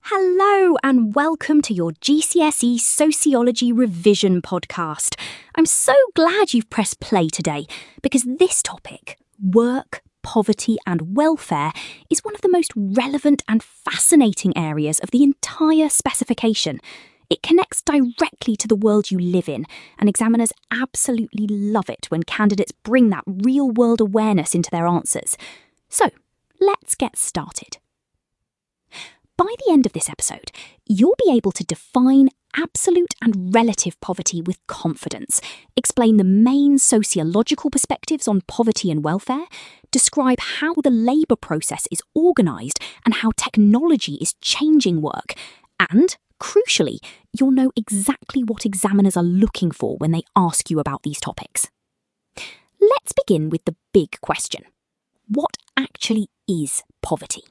Hello and welcome to your GCSE Sociology Revision podcast. I'm so glad you've pressed play today because this topic, work, poverty and welfare, is one of the most relevant and fascinating areas of the entire specification. It connects directly to the world you live in, and examiners absolutely love it when candidates bring that real-world awareness into their answers. So, let's get started. By the end of this episode, you'll be able to define absolute and relative poverty with confidence, explain the main sociological perspectives on poverty and welfare, describe how the labour process is organised and how technology is changing work, and, crucially, you'll know exactly what examiners are looking for when they ask you about these topics. Let's begin with the big question. What actually is poverty?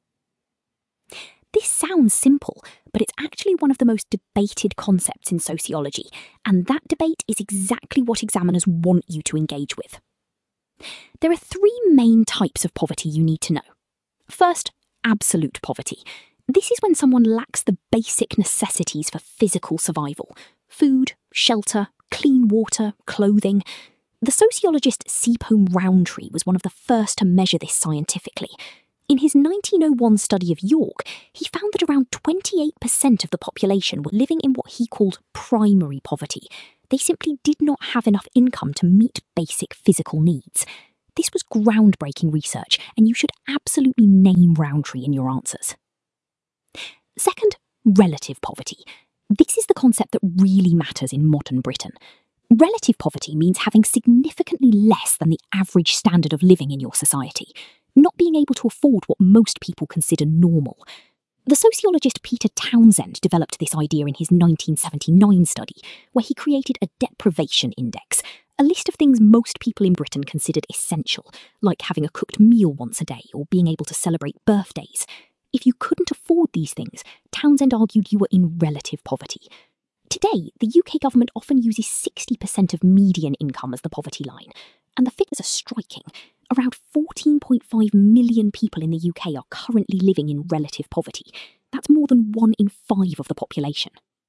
This sounds simple, but it's actually one of the most debated concepts in sociology, and that debate is exactly what examiners want you to engage with. There are three main types of poverty you need to know. First, absolute poverty. This is when someone lacks the basic necessities for physical survival: food, shelter, clean water, clothing. The sociologist Seapoom Rowntree was one of the first to measure this scientifically. In his 1901 study of York, he found that around 28% of the population were living in what he called primary poverty. They simply did not have enough income to meet basic physical needs. This was groundbreaking research, and you should absolutely name Rowntree in your answers. Second, relative poverty. This is the concept that really matters in modern Britain. Relative poverty means having significantly less than the average standard of living in your society, not being able to afford what most people consider normal. The sociologist Peter Townsend developed this idea in his 1979 study, where he created a deprivation index, a list of things most people in Britain considered essential, like having a cooked meal once a day or being able to celebrate birthdays. If you couldn't afford these things, Townsend argued you were in relative poverty. Today, the UK government often uses 60% of median income as the poverty line, and the figures are striking. Around 14.5 million people in the UK are currently living in relative poverty. That's more than 1 in 5 of the population.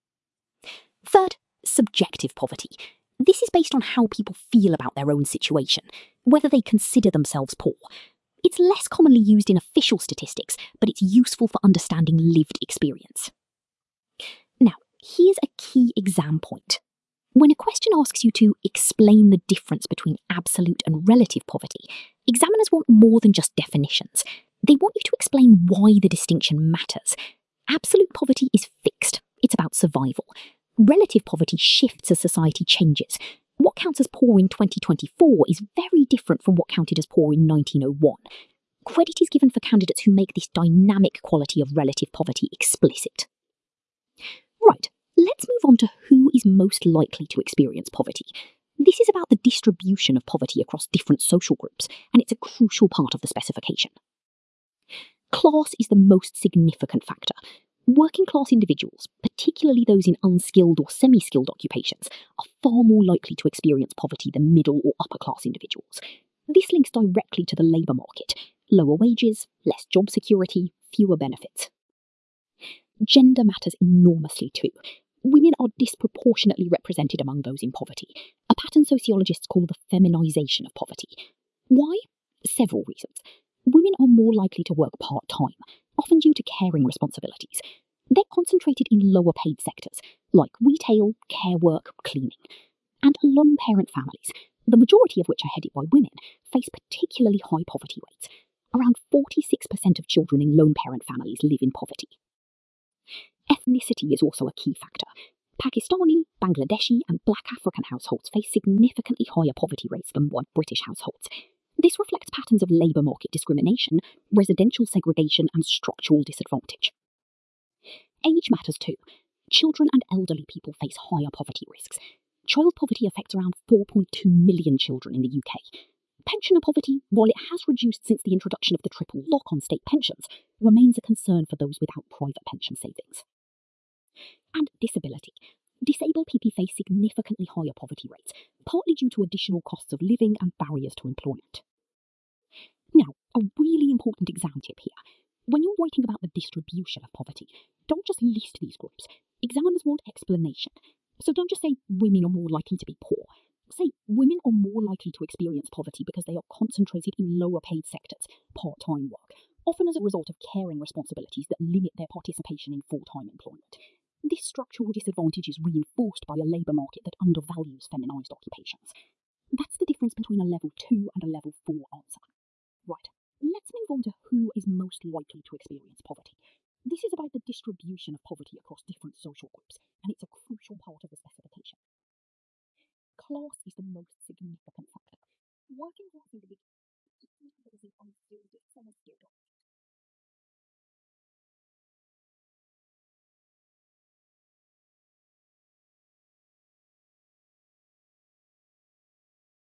Third, subjective poverty. This is based on how people feel about their own situation, whether they consider themselves poor. It's less commonly used in official statistics, but it's useful for understanding lived experience. Now, here's a key exam point. When a question asks you to explain the difference between absolute and relative poverty, examiners want more than just definitions. They want you to explain why the distinction matters. Absolute poverty is fixed. It's about survival. Relative poverty shifts as society changes. What counts as poor in 2024 is very different from what counted as poor in 1901. Credit is given for candidates who make this dynamic quality of relative poverty explicit. Right. Let's move on to who is most likely to experience poverty. This is about the distribution of poverty across different social groups, and it's a crucial part of the specification. Class is the most significant factor. Working class individuals, particularly those in unskilled or semi-skilled occupations, are far more likely to experience poverty than middle or upper class individuals. This links directly to the labour market: lower wages, less job security, fewer benefits. Gender matters enormously too. Women are disproportionately represented among those in poverty, a pattern sociologists call the feminisation of poverty. Why? Several reasons. Women are more likely to work part-time, often due to caring responsibilities. They're concentrated in lower-paid sectors, like retail, care work, cleaning. And lone-parent families, the majority of which are headed by women, face particularly high poverty rates. Around 46% of children in lone-parent families live in poverty. Ethnicity is also a key factor. Pakistani, Bangladeshi and Black African households face significantly higher poverty rates than white British households. This reflects patterns of labour market discrimination, residential segregation and structural disadvantage. Age matters too. Children and elderly people face higher poverty risks. Child poverty affects around 4.2 million children in the UK. Pensioner poverty, while it has reduced since the introduction of the triple lock on state pensions, remains a concern for those without private pension savings. And disability. Disabled people face significantly higher poverty rates, partly due to additional costs of living and barriers to employment. Now, a really important exam tip here. When you're writing about the distribution of poverty, don't just list these groups. Examiners want explanation. So don't just say women are more likely to be poor. Say women are more likely to experience poverty because they are concentrated in lower paid sectors, part-time work, often as a result of caring responsibilities that limit their participation in full-time employment. This structural disadvantage is reinforced by a labour market that undervalues feminised occupations. That's the difference between a level 2 and a level 4 answer. Right, let's move on to who is most likely to experience poverty. This is about the distribution of poverty across different social groups, and it's a crucial part of the specification. Class is the most significant factor. Working class individuals, particularly those in unskilled, semi-skilled